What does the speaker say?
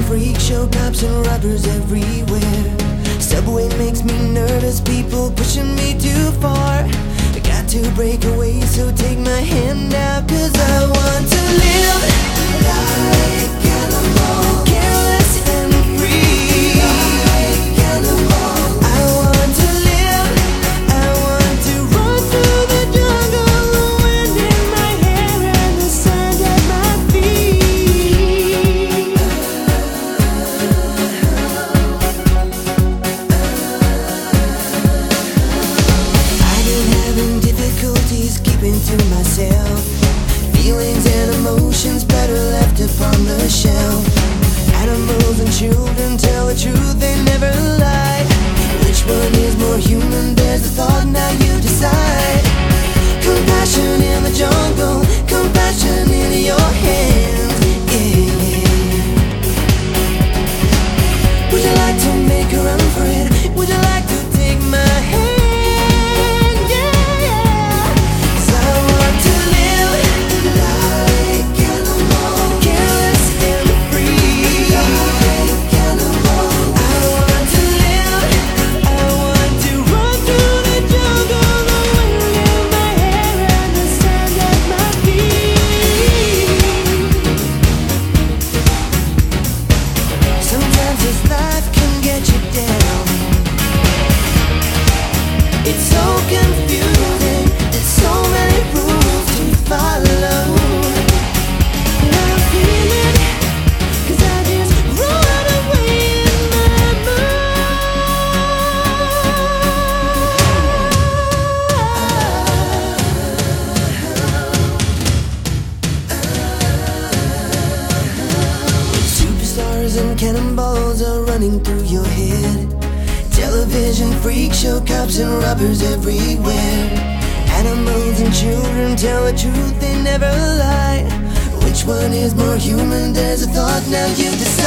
freak show, cops and robbers everywhere. Subway makes me nervous, people pushing me too far. I got to break away, so take my hand out, 'cause I want to live like animal, careless and free. Like animal, I want to live, I want to run through the jungle, the wind in my hair and the sand at my feet. I've been having difficulties keeping to myself. Feelings and emotions better left upon the shelf. Animals and children tell the truth, they never lie. Which one is more human? There's a thought, now you decide. Compassion in the jungle, compassion in your hands. Yeah. Would you like to make a run for it? Would you like to take my hand? It's so confusing, there's so many rules to follow. And I feel it, 'cause I just run away in my mind. Superstars and cannonballs are running through your head. Television, freak show, cops and robbers everywhere. Animals and children tell the truth, they never lie. Which one is more human? There's a thought, now you decide.